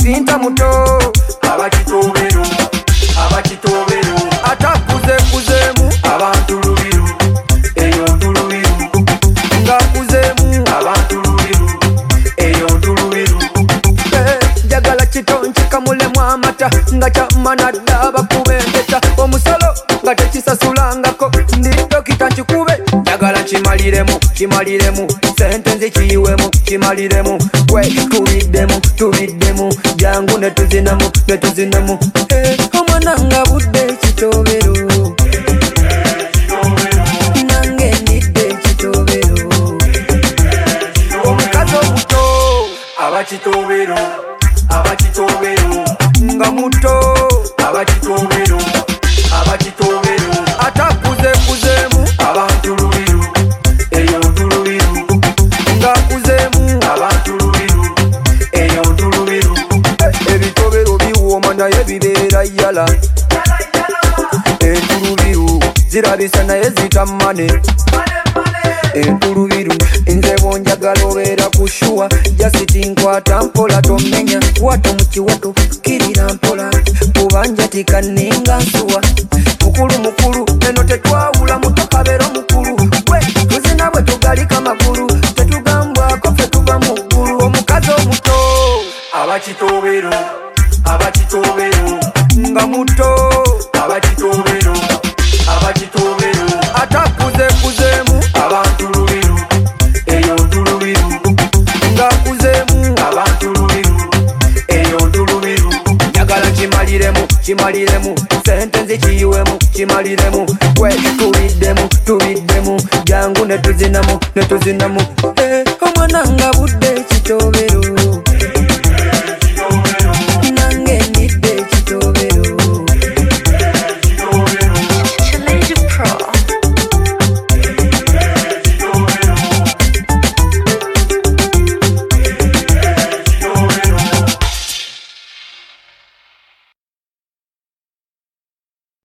sinta muto abakitobero abakitobero atakuze kuzemu abantu lubiru eyo ndulubiru nga kuzemu abantu lubiru eyo ndulubiru njagala kitonki kamulemu amata nga kyamana ddaba kubempeta omusolo nga tekisasulangako ndi dokita nkikube njagala kimaliremu sente nzikiyiwemu kimaliremu gwe tubiddemu jangu netuzinamu omwana nga budde ekitobero nange ndidde ekitobero omukazi omuto abakitobero abakitobero nga muto abakitobero abakitobero atakuze kuzemu abantu lubiru eyo ndulubiru nga kuzemu abantu lubiru eyo ndulubiru ebitobero biwooma naye bibeera yala entulubiru zirabisa naye zitamane entulubiru nze bonjagala obeera kushuwa jasiti nkwata mpola tomenya wato mu kiwato kirira mpola kubanja tikaninga nsuwa mukulu eno tetwawula muto kabeera omukulu gwe tuzina bwe tugalika magulu tetugambwako fe tuva mu ggulu omukazi omuto abakitobero abakitobero nga muto abakitobero abakitobero atakuze kuzemu abantu lubiru eyo ndulubiru nga kuzemu abantu lubiru eyo ndulubiru njagala kimaliremu sente nzikiyiwemu kimaliremu gwe tubiddemu jangu netuzinamu omwana nga budde ekitobero